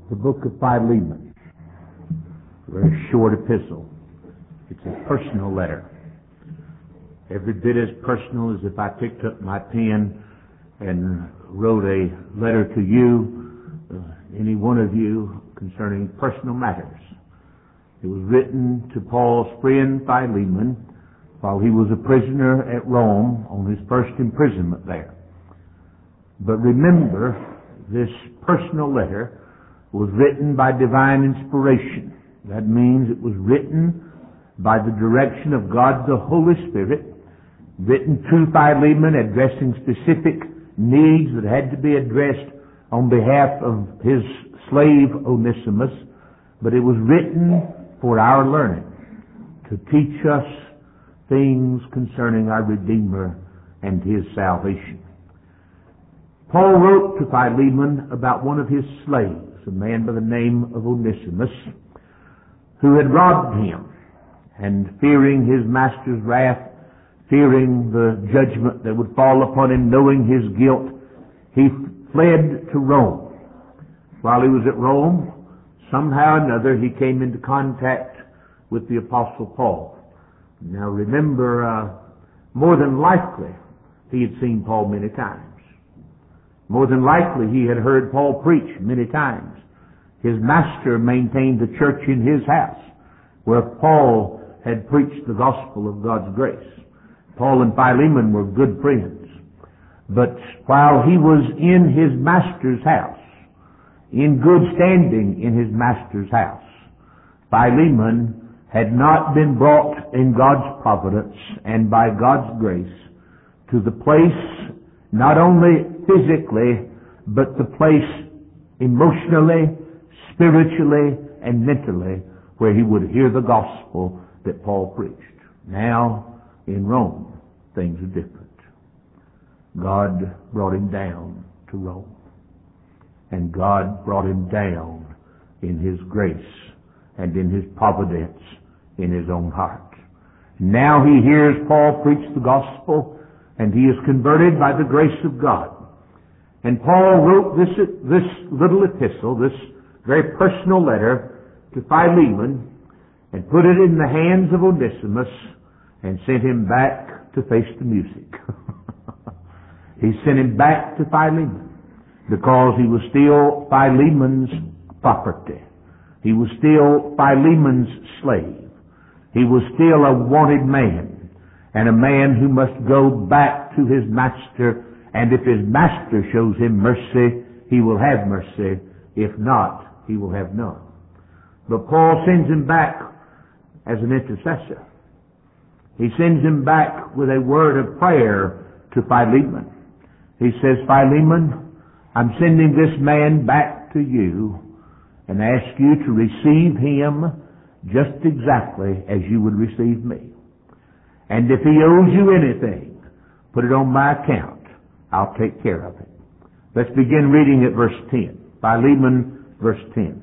The book of Philemon, a very short epistle. It's a personal letter. Every bit as personal as if I picked up my pen and wrote a letter to you, any one of you, concerning personal matters. It was written to Paul's friend Philemon while he was a prisoner at Rome on his first imprisonment there. But remember, this personal letter was written by divine inspiration. That means it was written by the direction of God the Holy Spirit, written to Philemon, addressing specific needs that had to be addressed on behalf of his slave Onesimus, but it was written for our learning, to teach us things concerning our Redeemer and His salvation. Paul wrote to Philemon about one of his slaves, a man by the name of Onesimus, who had robbed him, and fearing his master's wrath, fearing the judgment that would fall upon him, knowing his guilt, he fled to Rome. While he was at Rome, somehow or another he came into contact with the Apostle Paul. Now remember, more than likely he had seen Paul many times. More than likely he had heard Paul preach many times. His master maintained the church in his house where Paul had preached the gospel of God's grace. Paul and Philemon were good friends. But while he was in his master's house, in good standing in his master's house, Philemon had not been brought in God's providence and by God's grace to the place, not only physically, but the place emotionally, spiritually, and mentally where he would hear the gospel that Paul preached. Now, in Rome, things are different. God brought him down to Rome. And God brought him down in His grace and in His providence in His own heart. Now he hears Paul preach the gospel, and he is converted by the grace of God. And Paul wrote this little epistle, this very personal letter to Philemon, and put it in the hands of Onesimus, and sent him back to face the music. He sent him back to Philemon, because he was still Philemon's property. He was still Philemon's slave. He was still a wanted man, and a man who must go back to his master, and if his master shows him mercy, he will have mercy. If not, he will have none. But Paul sends him back as an intercessor. He sends him back with a word of prayer to Philemon. He says, Philemon, I'm sending this man back to you and ask you to receive him just exactly as you would receive me. And if he owes you anything, put it on my account. I'll take care of it. Let's begin reading at verse 10. Philemon, verse 10.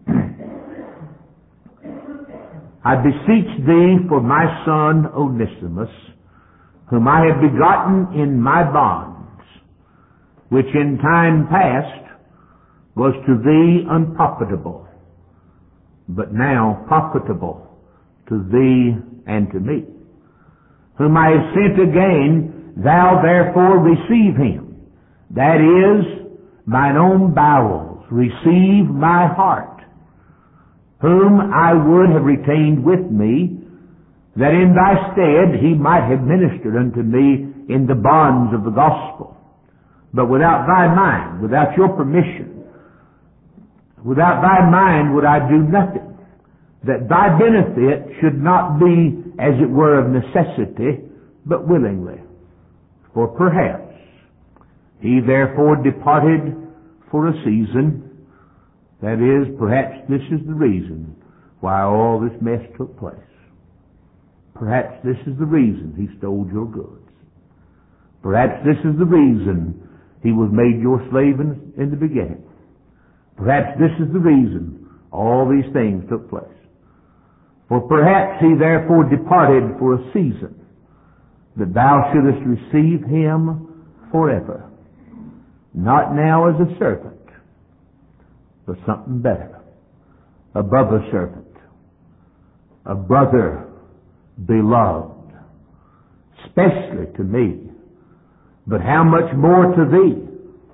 I beseech thee for my son Onesimus, whom I have begotten in my bonds, which in time past was to thee unprofitable, but now profitable to thee and to me, whom I have sent again, thou therefore receive him. That is, mine own bowels, receive my heart, whom I would have retained with me, that in thy stead he might have ministered unto me in the bonds of the gospel. But without thy mind, without your permission, without thy mind would I do nothing, that thy benefit should not be, as it were, of necessity, but willingly. For perhaps he therefore departed for a season. That is, perhaps this is the reason why all this mess took place. Perhaps this is the reason he stole your goods. Perhaps this is the reason he was made your slave in the beginning. Perhaps this is the reason all these things took place. For perhaps he therefore departed for a season, that thou shouldest receive him forever, not now as a servant, for something better, above a servant, a brother beloved, especially to me, but how much more to thee,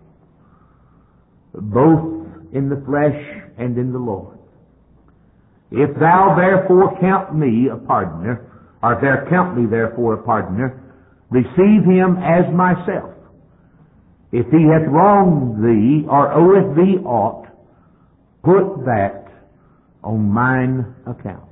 both in the flesh and in the Lord. If thou therefore count me a pardoner, or if thou count me therefore a pardoner, receive him as myself. If he hath wronged thee, or oweth thee aught, put that on mine account.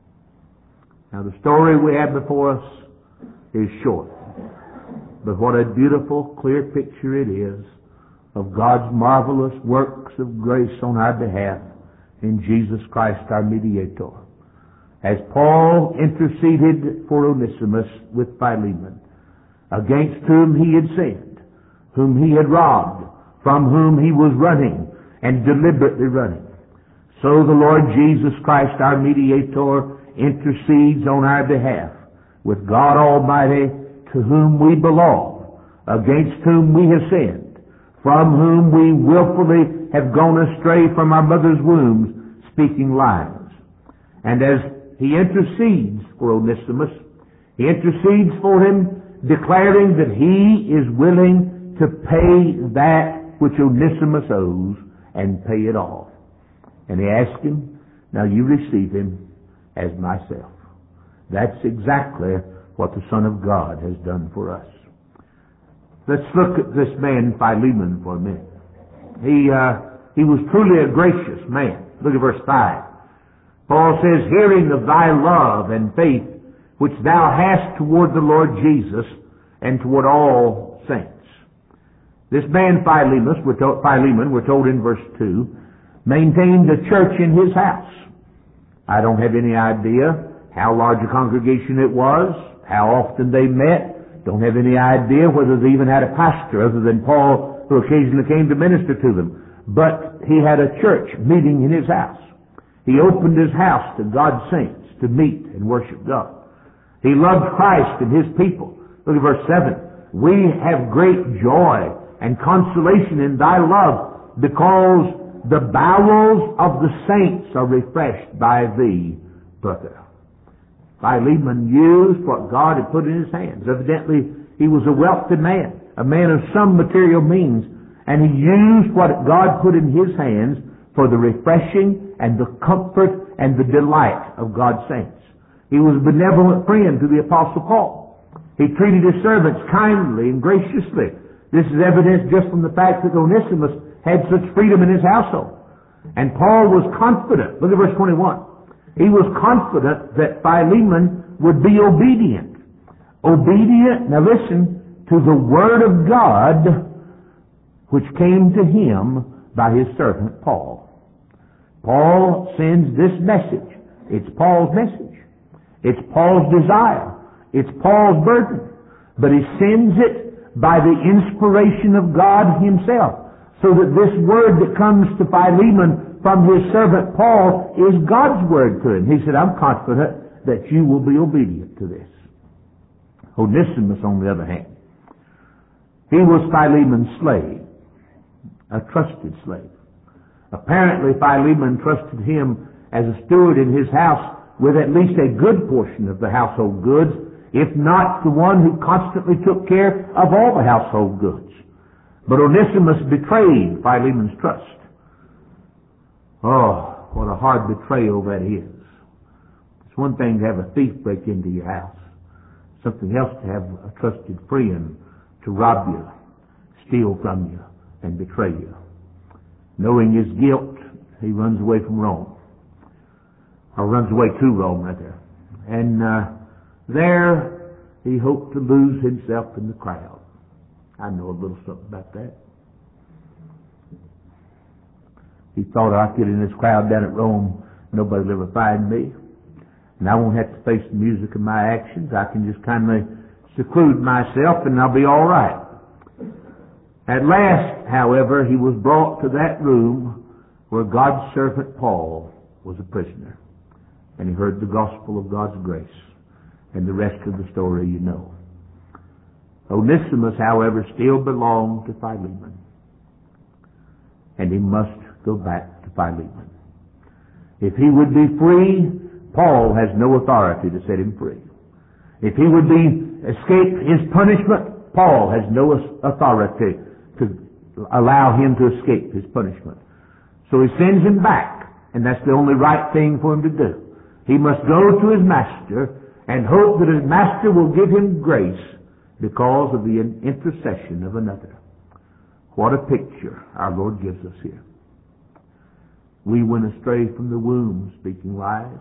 Now the story we have before us is short, but what a beautiful, clear picture it is of God's marvelous works of grace on our behalf in Jesus Christ our mediator. As Paul interceded for Onesimus with Philemon, against whom he had sinned, whom he had robbed, from whom he was running and deliberately running, so the Lord Jesus Christ our mediator intercedes on our behalf with God Almighty, to whom we belong, against whom we have sinned, from whom we willfully have gone astray from our mother's wombs, speaking lies. And as he intercedes for Onesimus, he intercedes for him, declaring that he is willing to pay that which Onesimus owes and pay it off. And he asks him, now you receive him as myself. That's exactly what the Son of God has done for us. Let's look at this man Philemon for a minute. He was truly a gracious man. Look at verse 5. Paul says, hearing of thy love and faith which thou hast toward the Lord Jesus and toward all saints. This man Philemon, we're told in verse 2, maintained a church in his house. I don't have any idea how large a congregation it was, how often they met. Don't have any idea whether they even had a pastor other than Paul, who occasionally came to minister to them. But he had a church meeting in his house. He opened his house to God's saints to meet and worship God. He loved Christ and his people. Look at verse 7. We have great joy and consolation in thy love, because the bowels of the saints are refreshed by thee, brother. Philemon used what God had put in his hands. Evidently, he was a wealthy man, a man of some material means, and he used what God put in his hands for the refreshing and the comfort and the delight of God's saints. He was a benevolent friend to the Apostle Paul. He treated his servants kindly and graciously. This is evidenced just from the fact that Onesimus had such freedom in his household. And Paul was confident. Look at verse 21. He was confident that Philemon would be obedient. Obedient, now listen, to the Word of God which came to him by his servant Paul. Paul sends this message. It's Paul's message. It's Paul's desire. It's Paul's burden. But he sends it by the inspiration of God himself, so that this word that comes to Philemon from his servant Paul is God's word to him. He said, I'm confident that you will be obedient to this. Onesimus, on the other hand, he was Philemon's slave, a trusted slave. Apparently, Philemon trusted him as a steward in his house with at least a good portion of the household goods, if not the one who constantly took care of all the household goods. But Onesimus betrayed Philemon's trust. Oh, what a hard betrayal that is. It's one thing to have a thief break into your house. Something else to have a trusted friend to rob you, steal from you, and betray you. Knowing his guilt, he runs away from Rome. Or runs away to Rome, rather. And there he hoped to lose himself in the crowd. I know a little something about that. He thought, I get in this crowd down at Rome, nobody will ever find me. And I won't have to face the music of my actions. I can just kind of seclude myself and I'll be all right. At last, however, he was brought to that room where God's servant Paul was a prisoner. And he heard the gospel of God's grace. And the rest of the story you know. Onesimus, however, still belonged to Philemon. And he must go back to Philemon. If he would be free, Paul has no authority to set him free. If he would escape his punishment, Paul has no authority to allow him to escape his punishment. So he sends him back, and that's the only right thing for him to do. He must go to his master and hope that his master will give him grace because of the intercession of another. What a picture our Lord gives us here. We went astray from the womb, speaking lies.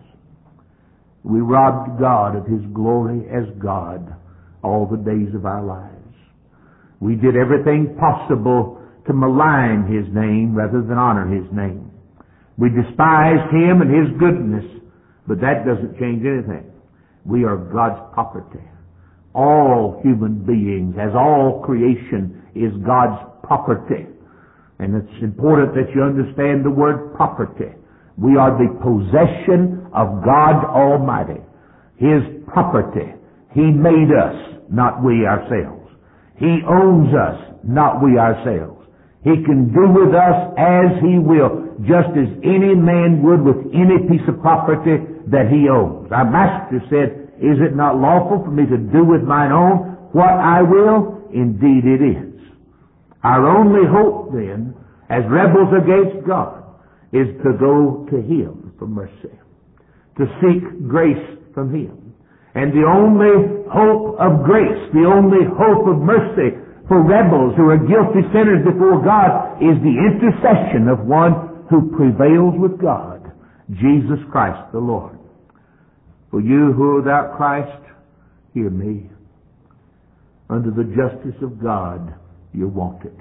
We robbed God of His glory as God all the days of our lives. We did everything possible to malign His name rather than honor His name. We despised Him and His goodness, but that doesn't change anything. We are God's property. All human beings, as all creation, is God's property. And it's important that you understand the word property. We are the possession of God Almighty. His property. He made us, not we ourselves. He owns us, not we ourselves. He can do with us as He will, just as any man would with any piece of property that he owns. Our Master said, "Is it not lawful for me to do with mine own what I will?" Indeed it is. Our only hope then, as rebels against God, is to go to Him for mercy, to seek grace from Him. And the only hope of grace, the only hope of mercy for rebels who are guilty sinners before God is the intercession of one who prevails with God, Jesus Christ the Lord. For you who are without Christ, hear me. Under the justice of God, you're wanted.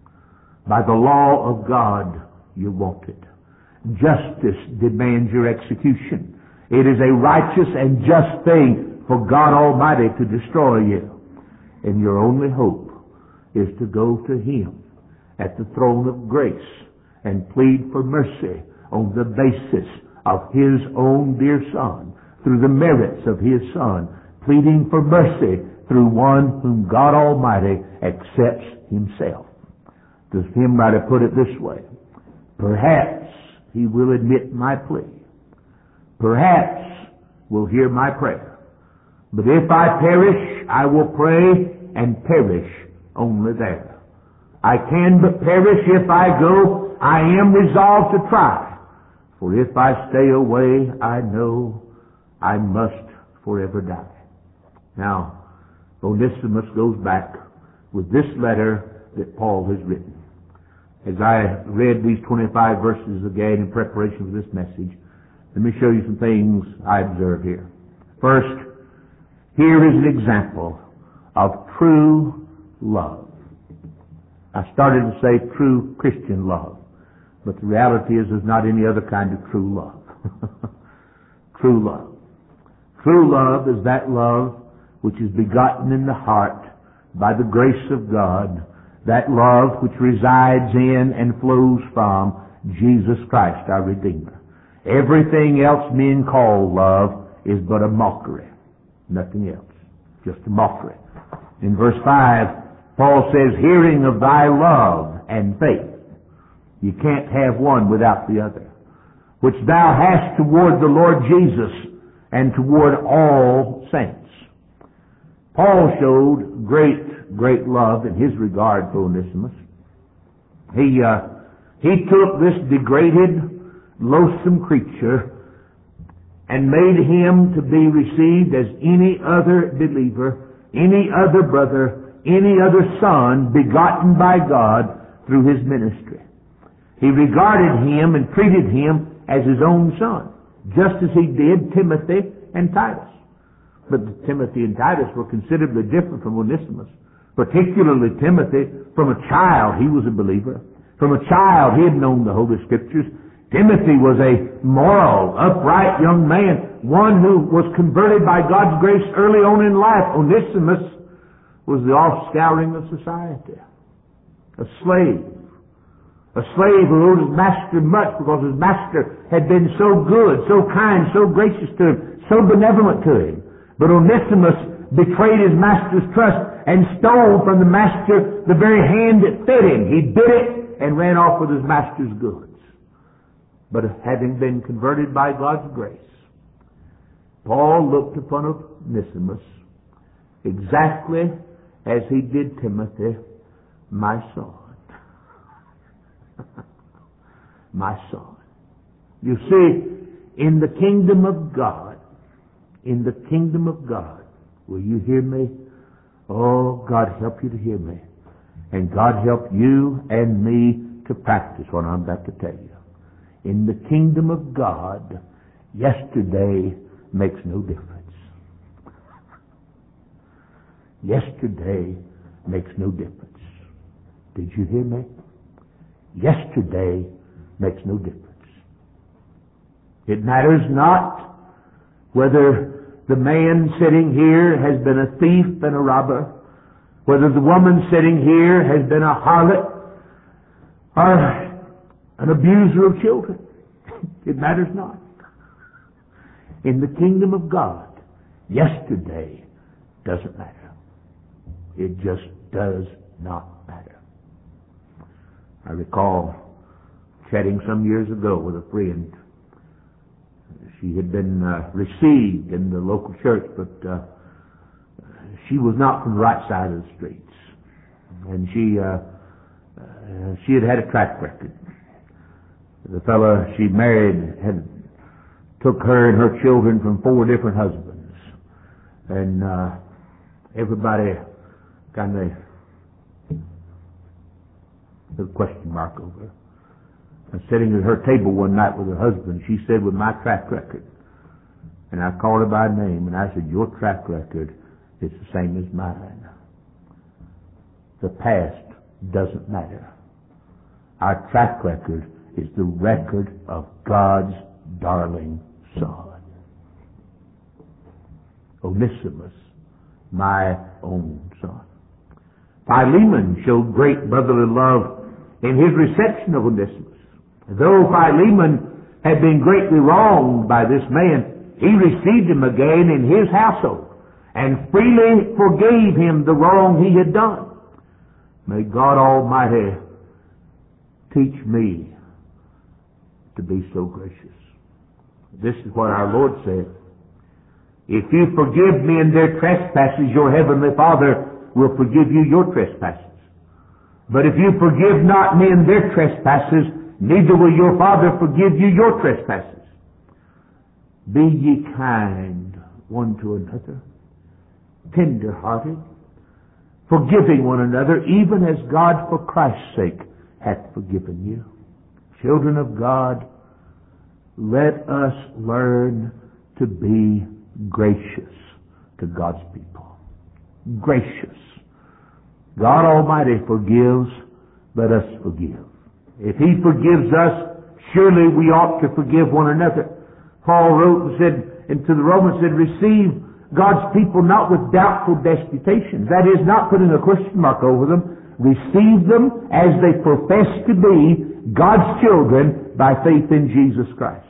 By the law of God, you're wanted. Justice demands your execution. It is a righteous and just thing for God Almighty to destroy you. And your only hope is to go to Him at the throne of grace and plead for mercy on the basis of His own dear Son, through the merits of His Son, pleading for mercy through one whom God Almighty accepts Himself. The hymn writer put it this way: perhaps He will admit my plea. Perhaps will hear my prayer. But if I perish, I will pray and perish only there. I can but perish if I go. I am resolved to try. For if I stay away, I know I must forever die. Now, Onesimus goes back with this letter that Paul has written. As I read these 25 verses again in preparation for this message, let me show you some things I observe here. First, here is an example of true love. I started to say true Christian love, but the reality is there's not any other kind of true love. True love. True love is that love which is begotten in the heart by the grace of God, that love which resides in and flows from Jesus Christ, our Redeemer. Everything else men call love is but a mockery. Nothing else. Just a mockery. In verse 5, Paul says, hearing of thy love and faith. You can't have one without the other. Which thou hast toward the Lord Jesus and toward all saints. Paul showed great love in his regard for Onesimus. He took this degraded, loathsome creature and made him to be received as any other believer, any other brother, any other son begotten by God through his ministry. He regarded him and treated him as his own son, just as he did Timothy and Titus. But Timothy and Titus were considerably different from Onesimus. Particularly Timothy, from a child he was a believer. From a child he had known the Holy Scriptures. Timothy was a moral, upright young man, one who was converted by God's grace early on in life. Onesimus was the offscouring of society. A slave. A slave who owed his master much because his master had been so good, so kind, so gracious to him, so benevolent to him. But Onesimus betrayed his master's trust and stole from the master the very hand that fed him. He bit it and ran off with his master's goods. But having been converted by God's grace, Paul looked upon Onesimus exactly as he did Timothy, my son. My son. You see, in the kingdom of God, will you hear me? Oh, God help you to hear me. And God help you and me to practice what I'm about to tell you. In the kingdom of God, yesterday makes no difference. Yesterday makes no difference. Did you hear me? Yesterday makes no difference. It matters not whether the man sitting here has been a thief and a robber, whether the woman sitting here has been a harlot or an abuser of children. It matters not. In the kingdom of God, yesterday doesn't matter. It just does not matter. I recall chatting some years ago with a friend. She had been received in the local church, but she was not from the right side of the streets. And she had a track record. The fellow she married took her and her children from 4 different husbands. And everybody kind of put a question mark over her. I was sitting at her table one night with her husband. She said, with my track record. And I called her by name and I said, your track record is the same as mine. The past doesn't matter. Our track record is the record of God's darling son. Onesimus, my own son. Philemon showed great brotherly love in his reception of Onesimus. Though Philemon had been greatly wronged by this man, he received him again in his household and freely forgave him the wrong he had done. May God Almighty teach me to be so gracious. This is what our Lord said. If you forgive men their trespasses, your heavenly Father will forgive you your trespasses. But if you forgive not men their trespasses, neither will your Father forgive you your trespasses. Be ye kind one to another, tender-hearted, forgiving one another, even as God for Christ's sake hath forgiven you. Children of God, let us learn to be gracious to God's people. Gracious. God Almighty forgives, let us forgive. If He forgives us, surely we ought to forgive one another. Paul wrote and said, and to the Romans said, receive God's people not with doubtful disputations. That is, not putting a question mark over them. Receive them as they profess to be God's children by faith in Jesus Christ.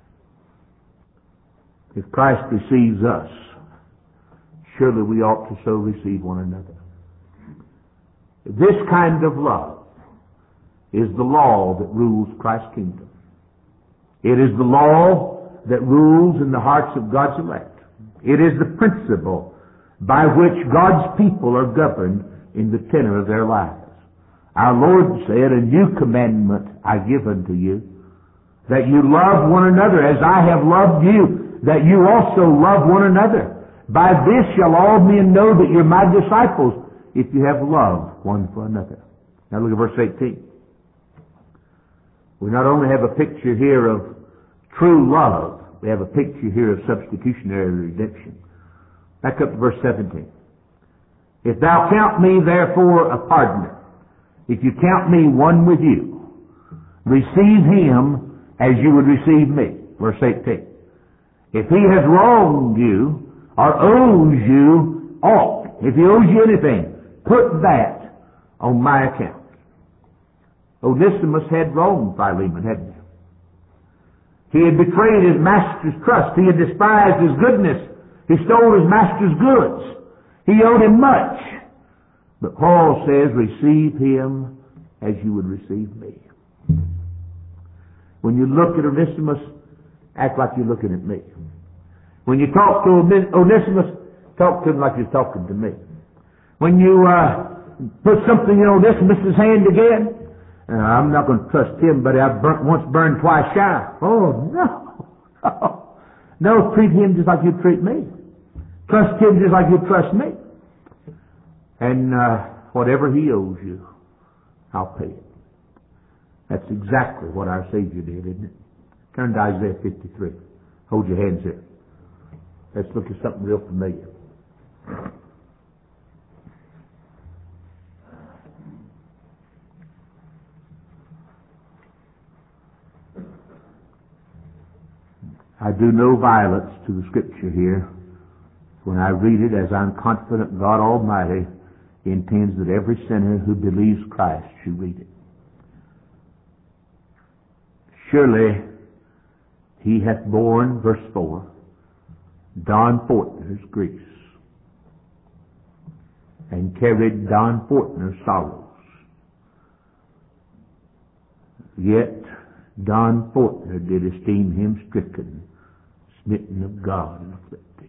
If Christ receives us, surely we ought to so receive one another. This kind of love is the law that rules Christ's kingdom. It is the law that rules in the hearts of God's elect. It is the principle by which God's people are governed in the tenor of their lives. Our Lord said, a new commandment I give unto you, that you love one another as I have loved you, that you also love one another. By this shall all men know that you're my disciples, if you have love one for another. Now look at verse 18. We not only have a picture here of true love, we have a picture here of substitutionary redemption. Back up to verse 17. If thou count me therefore a pardoner, if you count me one with you, receive him as you would receive me. Verse 18. If he has wronged you or owes you aught, if he owes you anything, put that on my account. Onesimus had wronged Philemon, hadn't he? He had betrayed his master's trust. He had despised his goodness. He stole his master's goods. He owed him much. But Paul says, receive him as you would receive me. When you look at Onesimus, act like you're looking at me. When you talk to Onesimus, talk to him like you're talking to me. When you put something in Onesimus' hand again, I'm not going to trust him, but I once burned twice shy. Oh, no. No, treat him just like you treat me. Trust him just like you trust me. And whatever he owes you, I'll pay it. That's exactly what our Savior did, isn't it? Turn to Isaiah 53. Hold your hands there. Let's look at something real familiar. I do no violence to the Scripture here when I read it, as I'm confident God Almighty intends that every sinner who believes Christ should read it. Surely he hath borne, verse 4, Don Fortner's griefs, and carried Don Fortner's sorrows. Yet Don Fortner did esteem him stricken, smitten of God, and afflicted.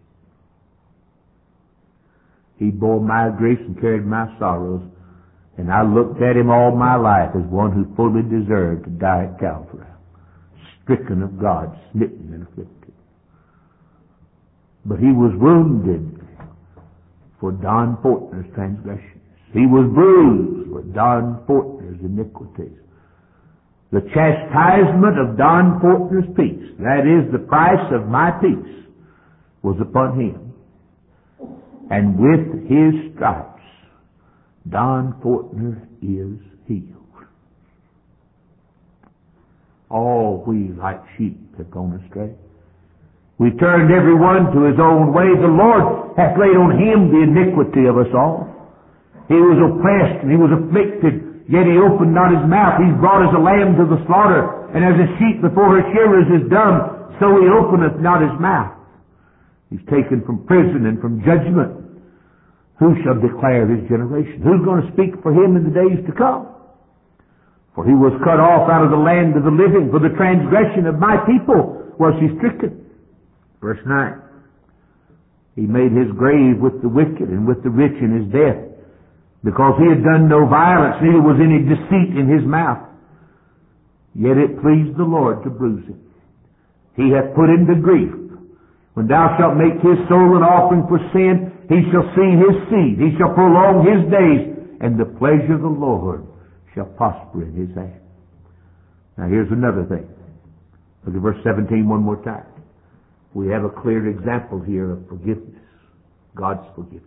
He bore my griefs and carried my sorrows, and I looked at him all my life as one who fully deserved to die at Calvary, stricken of God, smitten and afflicted. But he was wounded for Don Fortner's transgressions. He was bruised for Don Fortner's iniquities. The chastisement of Don Fortner's peace, that is the price of my peace, was upon him. And with his stripes, Don Fortner is healed. All we like sheep have gone astray. We turned every one to his own way. The Lord hath laid on him the iniquity of us all. He was oppressed and he was afflicted, yet he opened not his mouth. He's brought as a lamb to the slaughter, and as a sheep before her shearers is dumb, so he openeth not his mouth. He's taken from prison and from judgment. Who shall declare his generation? Who's going to speak for him in the days to come? For he was cut off out of the land of the living. For the transgression of my people was he stricken. Verse 9. He made his grave with the wicked and with the rich in his death, because he had done no violence, neither was any deceit in his mouth. Yet it pleased the Lord to bruise him. He hath put him to grief. When thou shalt make his soul an offering for sin, he shall see his seed. He shall prolong his days, and the pleasure of the Lord shall prosper in his hand. Now here's another thing. Look at verse 17 one more time. We have a clear example here of forgiveness. God's forgiveness.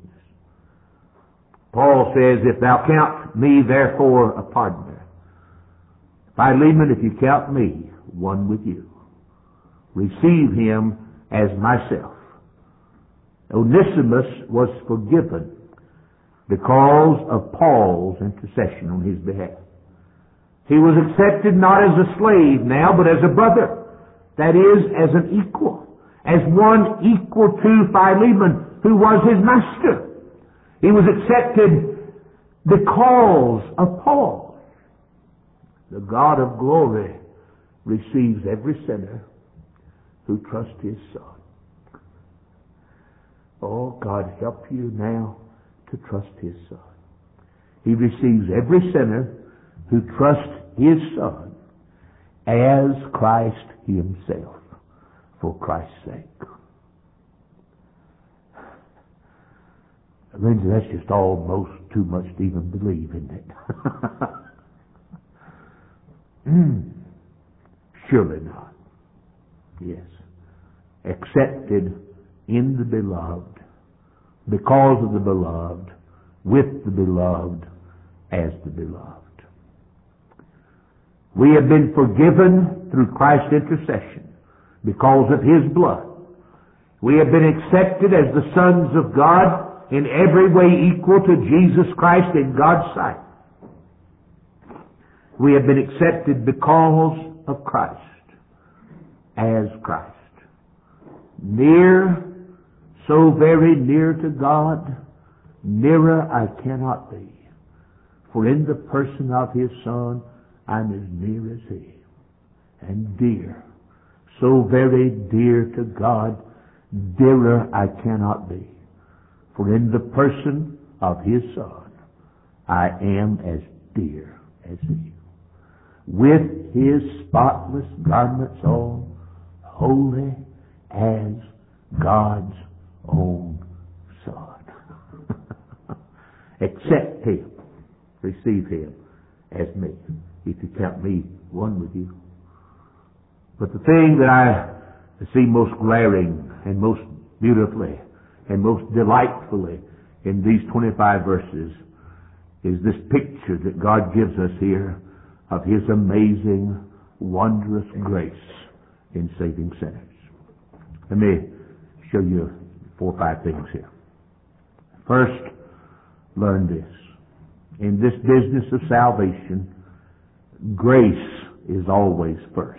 Paul says, if thou count me therefore a pardoner, Philemon, if you count me one with you, receive him as myself. Onesimus was forgiven because of Paul's intercession on his behalf. He was accepted not as a slave now, but as a brother. That is, as an equal. As one equal to Philemon, who was his master. He was accepted because of Paul. The God of glory receives every sinner who trusts his Son. Oh, God, help you now to trust his Son. He receives every sinner who trusts his Son as Christ himself, for Christ's sake. Lindsay, that's just almost too much to even believe, isn't it? Surely not. Yes. Accepted in the beloved, because of the beloved, with the beloved, as the beloved. We have been forgiven through Christ's intercession because of his blood. We have been accepted as the sons of God, in every way equal to Jesus Christ in God's sight. We have been accepted because of Christ, as Christ. Near, so very near to God, nearer I cannot be. For in the person of his Son, I'm as near as he. and dear. So very dear to God, dearer I cannot be. For in the person of His Son, I am as dear as He. With His spotless garments on, holy as God's own Son. Accept Him. Receive Him as me, if you count me one with you. But the thing that I see most glaring and most beautifully and most delightfully in these 25 verses is this picture that God gives us here of His amazing, wondrous grace in saving sinners. Let me show you 4 or 5 things here. First, learn this. In this business of salvation, grace is always first.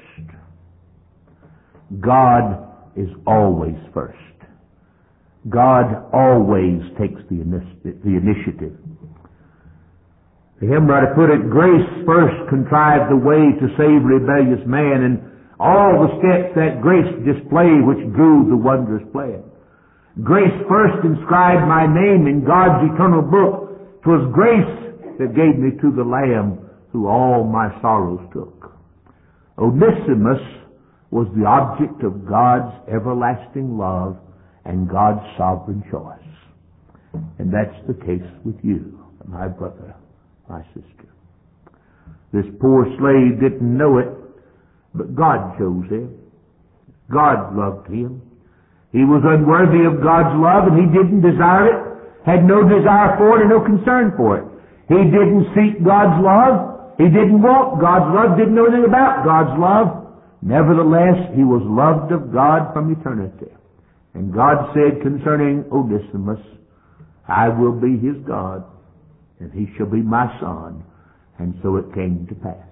God is always first. God always takes the initiative. The hymn writer put it, grace first contrived the way to save rebellious man, and all the steps that grace displayed which drew the wondrous plan. Grace first inscribed my name in God's eternal book. 'Twas grace that gave me to the Lamb who all my sorrows took. Onesimus was the object of God's everlasting love and God's sovereign choice. And that's the case with you, my brother, my sister. This poor slave didn't know it, but God chose him. God loved him. He was unworthy of God's love, and he didn't desire it, had no desire for it and no concern for it. He didn't seek God's love. He didn't want God's love, didn't know anything about God's love. Nevertheless, he was loved of God from eternity. And God said concerning Onesimus, I will be his God, and he shall be my son. And so it came to pass.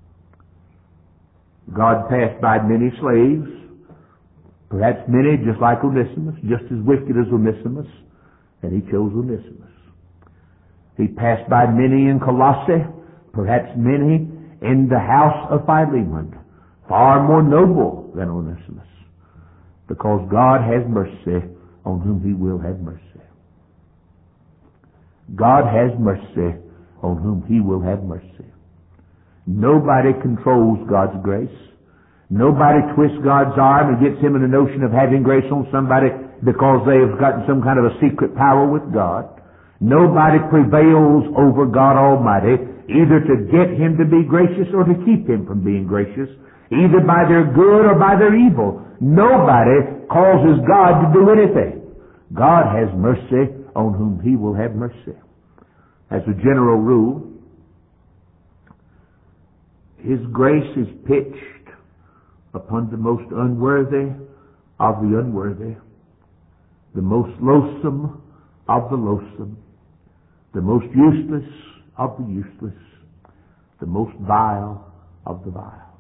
God passed by many slaves, perhaps many just like Onesimus, just as wicked as Onesimus, and he chose Onesimus. He passed by many in Colossae, perhaps many in the house of Philemon, far more noble than Onesimus, because God has mercy on whom he will have mercy. God has mercy on whom he will have mercy. Nobody controls God's grace. Nobody twists God's arm and gets him in the notion of having grace on somebody because they have gotten some kind of a secret power with God. Nobody prevails over God Almighty either to get him to be gracious or to keep him from being gracious, either by their good or by their evil. Nobody causes God to do anything. God has mercy on whom he will have mercy. As a general rule, his grace is pitched upon the most unworthy of the unworthy, the most loathsome of the loathsome, the most useless of the useless, the most vile of the vile.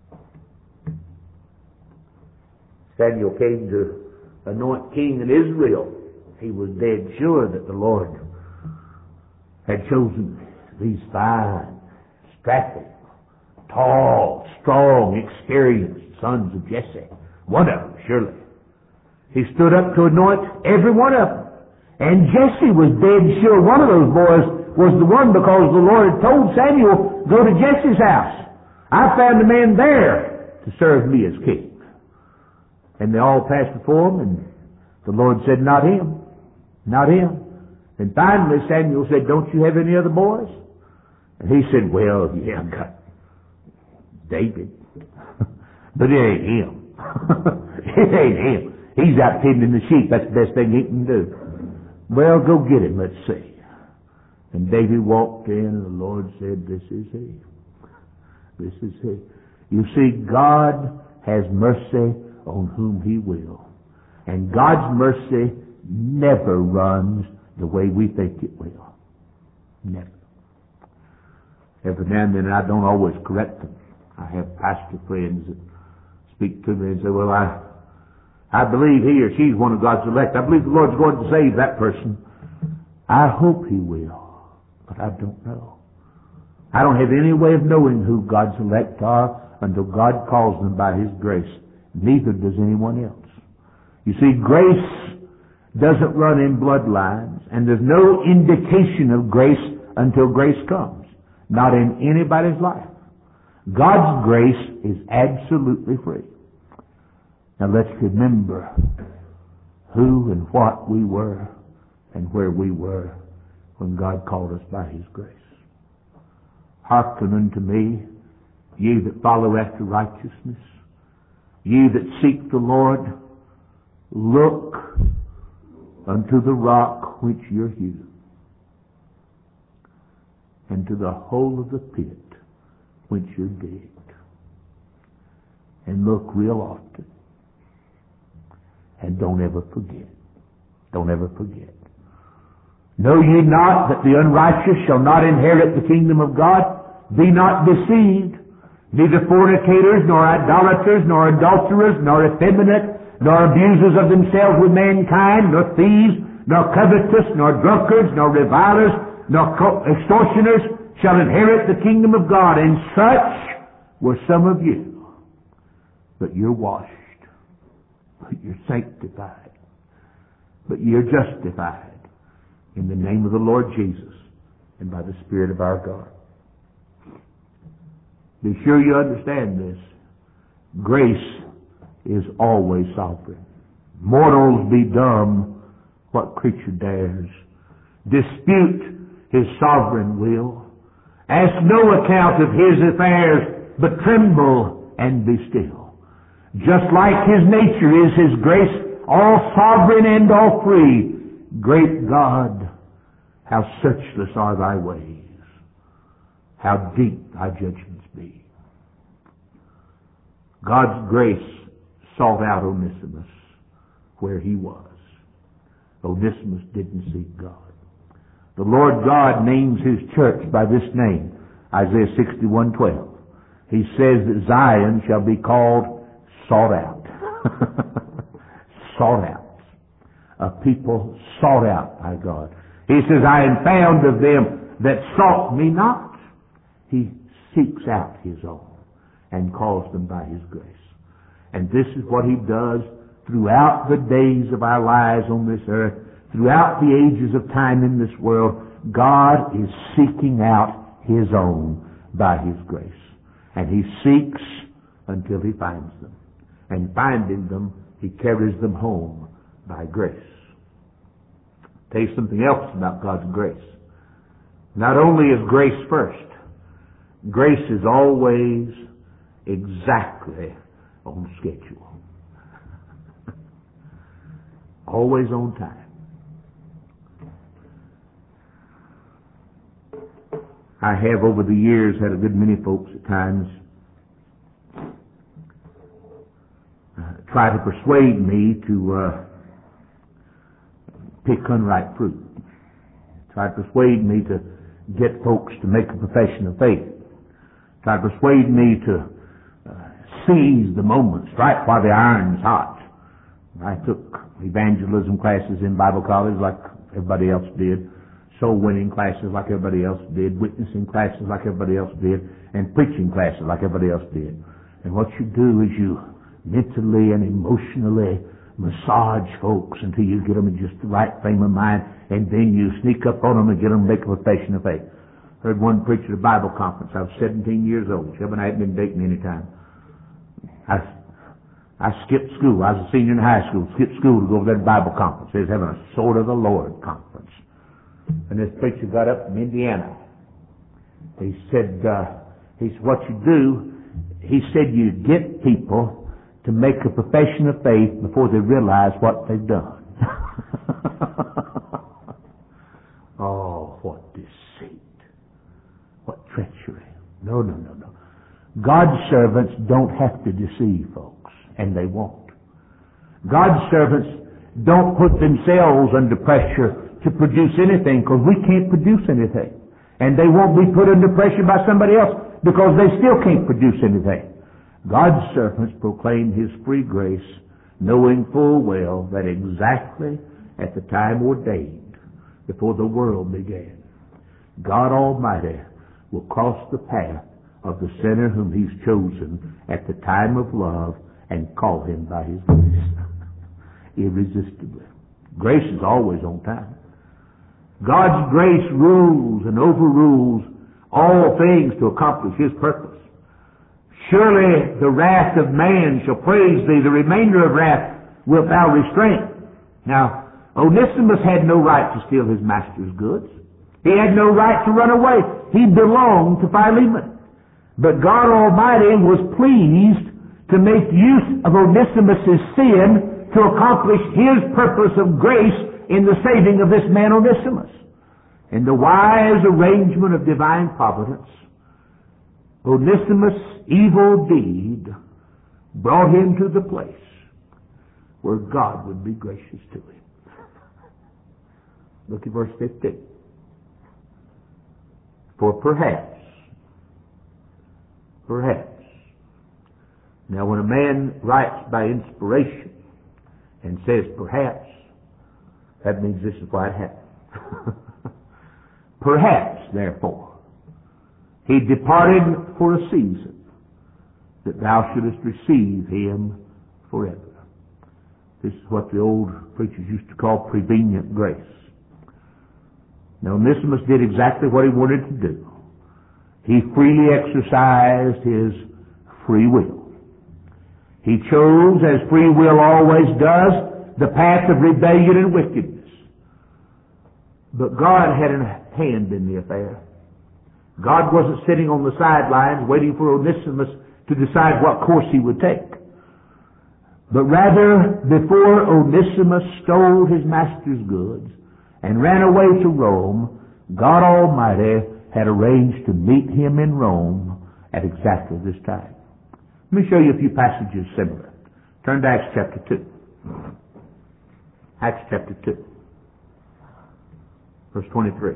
Samuel came to anoint king in Israel. He was dead sure that the Lord had chosen these fine, strapping, tall, strong, experienced sons of Jesse. One of them, surely. He stood up to anoint every one of them. And Jesse was dead sure one of those boys was the one, because the Lord had told Samuel, go to Jesse's house. I found a man there to serve me as king. And they all passed before him, and the Lord said, not him. Not him. And finally Samuel said, don't you have any other boys? And he said, well, yeah, I've got David. But it ain't him. It ain't him. He's out tending the sheep. That's the best thing he can do. Well, go get him, let's see. And David walked in, and the Lord said, this is he. This is he. You see, God has mercy on whom he will. And God's mercy never runs the way we think it will. Never. Every now and then, I don't always correct them. I have pastor friends that speak to me and say, well, I believe he or she's one of God's elect. I believe the Lord's going to save that person. I hope he will, but I don't know. I don't have any way of knowing who God's elect are until God calls them by His grace. Neither does anyone else. You see, grace doesn't run in bloodlines, and there's no indication of grace until grace comes. Not in anybody's life. God's grace is absolutely free. Now let's remember who and what we were and where we were when God called us by His grace. Hearken unto me, ye that follow after righteousness, ye that seek the Lord, look unto the rock which you're hewn, and to the hole of the pit which you're digged. And look real often. And don't ever forget. Don't ever forget. Know ye not that the unrighteous shall not inherit the kingdom of God? Be not deceived. Neither fornicators, nor idolaters, nor adulterers, nor effeminate, nor abusers of themselves with mankind, nor thieves, nor covetous, nor drunkards, nor revilers, nor extortioners shall inherit the kingdom of God. And such were some of you. But you're washed. But you're sanctified. But you're justified in the name of the Lord Jesus and by the Spirit of our God. Be sure you understand this. Grace is always sovereign. Mortals be dumb, what creature dares dispute His sovereign will? Ask no account of His affairs, but tremble and be still. Just like His nature is His grace, all sovereign and all free. Great God, how searchless are thy ways, how deep thy judgments be. God's grace sought out Onesimus where he was. Onesimus didn't seek God. The Lord God names His church by this name, Isaiah 61:12. He says that Zion shall be called sought out. Sought out. A people sought out by God. He says, I am found of them that sought me not. He seeks out His own and calls them by His grace. And this is what He does throughout the days of our lives on this earth, throughout the ages of time in this world. God is seeking out His own by His grace. And He seeks until He finds them. And finding them, He carries them home by grace. Tell you something else about God's grace. Not only is grace first, grace is always exactly on schedule. Always on time. I have over the years had a good many folks at times try to persuade me to pick unripe fruit. Try to persuade me to get folks to make a profession of faith. Try to persuade me to seize the moment, strike while the iron's hot. I took evangelism classes in Bible college like everybody else did, soul winning classes like everybody else did, witnessing classes like everybody else did, and preaching classes like everybody else did. And what you do is you mentally and emotionally massage folks until you get them in just the right frame of mind, and then you sneak up on them and get them to make a profession of faith. Heard one preach at a Bible conference. I was 17 years old. Shub and I hadn't been dating any time. I skipped school. I was a senior in high school. Skipped school to go to that Bible conference. They was having a Sword of the Lord conference. And this preacher got up from Indiana. He said, what you do, he said you get people to make a profession of faith before they realize what they've done. Oh, what deceit. What treachery. No. God's servants don't have to deceive folks, and they won't. God's servants don't put themselves under pressure to produce anything, because we can't produce anything. And they won't be put under pressure by somebody else, because they still can't produce anything. God's servants proclaim His free grace, knowing full well that exactly at the time ordained, before the world began, God Almighty will cross the path of the sinner whom He's chosen at the time of love and call him by His grace. Irresistibly. Grace is always on time. God's grace rules and overrules all things to accomplish His purpose. Surely the wrath of man shall praise Thee, the remainder of wrath wilt Thou restrain. Now, Onesimus had no right to steal his master's goods. He had no right to run away. He belonged to Philemon. But God Almighty was pleased to make use of Onesimus' sin to accomplish His purpose of grace in the saving of this man Onesimus. In the wise arrangement of divine providence, Onesimus' evil deed brought him to the place where God would be gracious to him. Look at verse 15. For perhaps. Now when a man writes by inspiration and says perhaps, that means this is why it happened. Perhaps, therefore, he departed for a season, that thou shouldest receive him forever. This is what the old preachers used to call prevenient grace. Now, Onesimus did exactly what he wanted to do. He freely exercised his free will. He chose, as free will always does, the path of rebellion and wickedness. But God had a hand in the affair. God wasn't sitting on the sidelines waiting for Onesimus to decide what course he would take. But rather, before Onesimus stole his master's goods and ran away to Rome, God Almighty had arranged to meet him in Rome at exactly this time. Let me show you a few passages similar. Turn to Acts chapter 2. Acts chapter 2. Verse 23.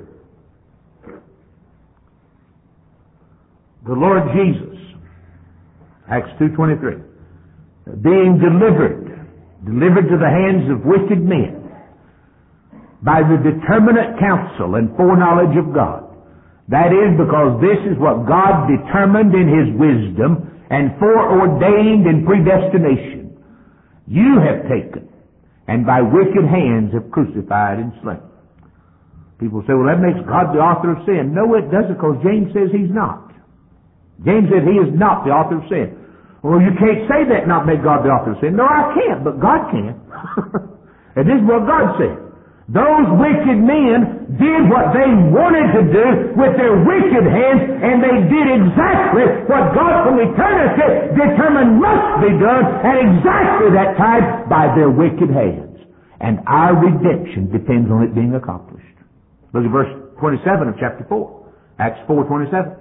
The Lord Jesus, Acts 2:23, being delivered to the hands of wicked men by the determinate counsel and foreknowledge of God. That is, because this is what God determined in His wisdom and foreordained in predestination. You have taken, and by wicked hands have crucified and slain. People say, well, that makes God the author of sin. No, it doesn't, because James says He's not. James said He is not the author of sin. Well, you can't say that, not make God the author of sin. No, I can't, but God can. And this is what God said. Those wicked men did what they wanted to do with their wicked hands, and they did exactly what God from eternity determined must be done at exactly that time by their wicked hands. And our redemption depends on it being accomplished. Look at verse 27 of chapter 4. Acts 4:27.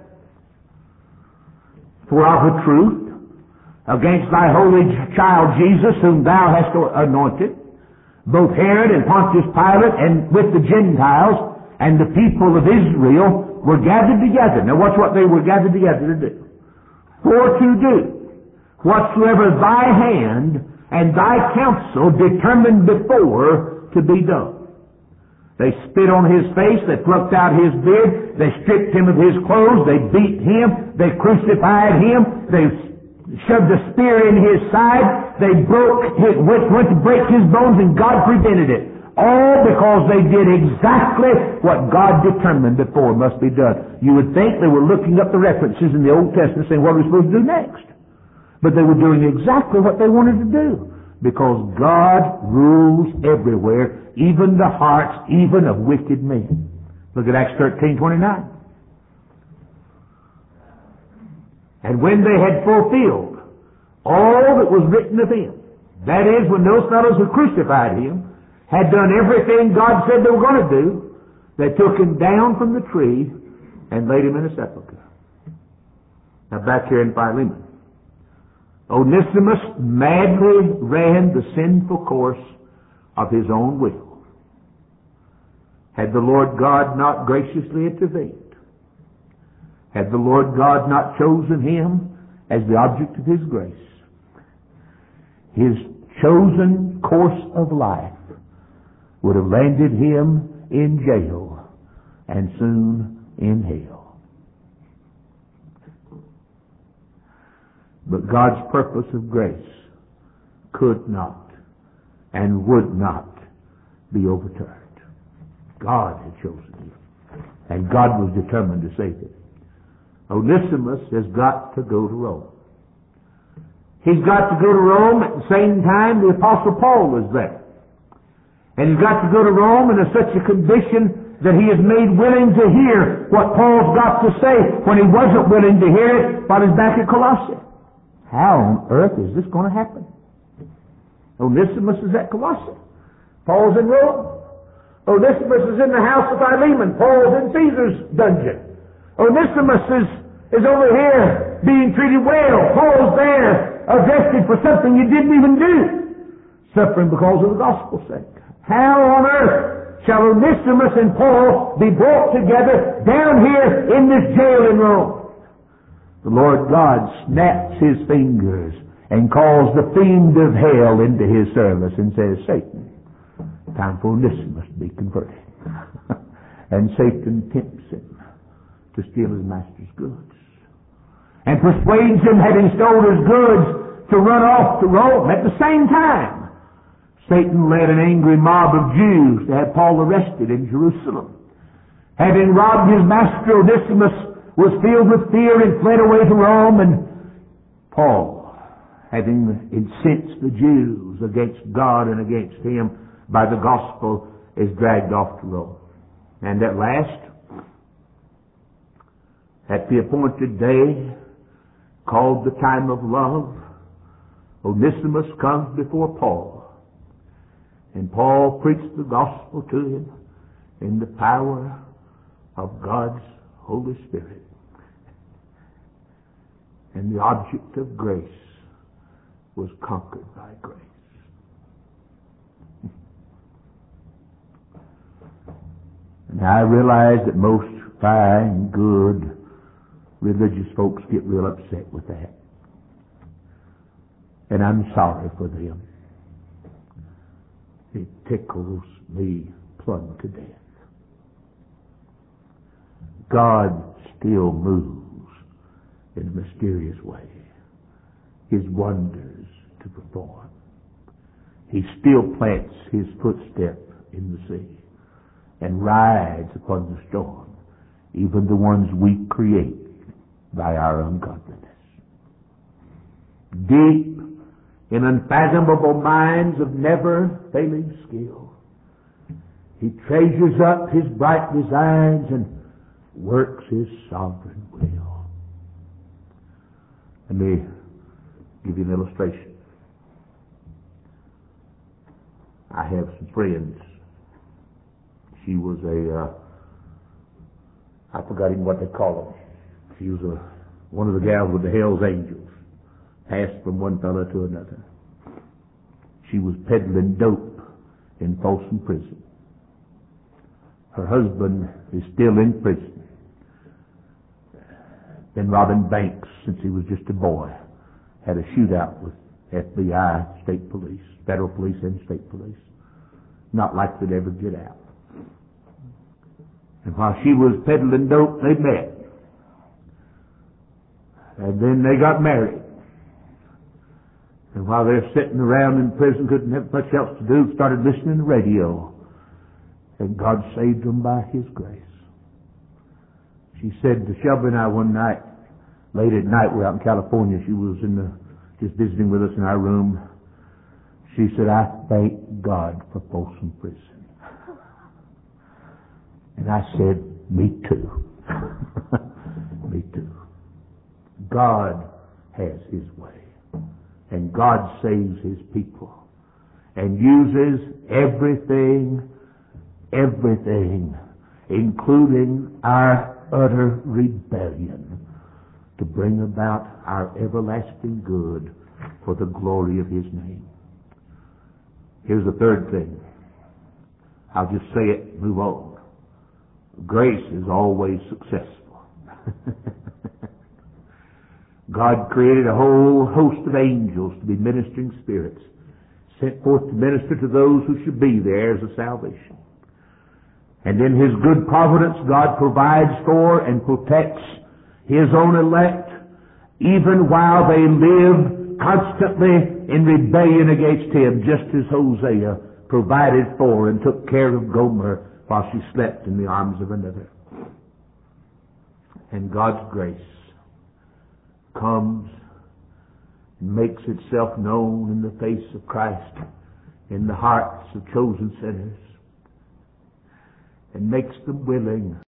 For of a truth, against thy holy child Jesus, whom thou hast anointed, both Herod and Pontius Pilate, and with the Gentiles and the people of Israel, were gathered together. Now watch what they were gathered together to do. For to do whatsoever thy hand and thy counsel determined before to be done. They spit on his face, they plucked out his beard, they stripped him of his clothes, they beat him, they crucified him, they shoved a spear in his side, they went to break his bones, and God prevented it. All because they did exactly what God determined before must be done. You would think they were looking up the references in the Old Testament saying, what are we supposed to do next? But they were doing exactly what they wanted to do. Because God rules everywhere, even the hearts, even of wicked men. Look at Acts 13:29. And when they had fulfilled all that was written of him, that is, when those fellows who crucified him had done everything God said they were going to do, they took him down from the tree and laid him in a sepulchre. Now back here in Philemon. Onesimus madly ran the sinful course of his own will. Had the Lord God not graciously intervened, had the Lord God not chosen him as the object of His grace, his chosen course of life would have landed him in jail and soon in hell. But God's purpose of grace could not and would not be overturned. God had chosen him, and God was determined to save him. Onesimus has got to go to Rome. He's got to go to Rome at the same time the Apostle Paul was there. And he's got to go to Rome in such a condition that he is made willing to hear what Paul's got to say when he wasn't willing to hear it while he's back at Colossae. How on earth is this going to happen? Onesimus is at Colossae. Paul's in Rome. Onesimus is in the house of Philemon. Paul's in Caesar's dungeon. Onesimus is over here being treated well. Paul's there arrested for something you didn't even do, suffering because of the gospel's sake. How on earth shall Onesimus and Paul be brought together down here in this jail in Rome? The Lord God snaps his fingers and calls the fiend of hell into his service and says, Satan, time for Onesimus to be converted. And Satan tempts him to steal his master's goods, and persuades him, having stolen his goods, to run off to Rome. At the same time, Satan led an angry mob of Jews to have Paul arrested in Jerusalem. Having robbed his master, Onesimus was filled with fear and fled away to Rome, and Paul, having incensed the Jews against God and against him by the gospel, is dragged off to Rome. And at last, at the appointed day, called the time of love, Onesimus comes before Paul, and Paul preached the gospel to him in the power of God's Holy Spirit. And the object of grace was conquered by grace. And I realize that most fine, good, religious folks get real upset with that. And I'm sorry for them. It tickles me plumb to death. God still moves in a mysterious way his wonders to perform. He still plants his footstep in the sea and rides upon the storm, even the ones we create by our ungodliness. Deep in unfathomable minds of never-failing skill, he treasures up his bright designs and works his sovereign will. Let me give you an illustration. I have some friends. She was I forgot even what they call them. She was one of the gals with the Hell's Angels, passed from one fellow to another. She was peddling dope in Folsom Prison. Her husband is still in prison. Been robbing banks since he was just a boy. Had a shootout with FBI, state police, federal police and state police. Not likely to ever get out. And while she was peddling dope, they met. And then they got married. And while they're sitting around in prison, couldn't have much else to do, started listening to radio. And God saved them by His grace. She said to Shelby and I one night, late at night, we're out in California, she was just visiting with us in our room. She said, I thank God for Folsom Prison. And I said, me too. Me too. God has His way. And God saves His people. And uses everything, including our utter rebellion, to bring about our everlasting good for the glory of His name. Here's the third thing. I'll just say it, move on. Grace is always successful. God created a whole host of angels to be ministering spirits, sent forth to minister to those who should be the heirs of salvation. And in His good providence, God provides for and protects His own elect even while they live constantly in rebellion against Him, just as Hosea provided for and took care of Gomer while she slept in the arms of another. And God's grace comes and makes itself known in the face of Christ in the hearts of chosen sinners and makes them willing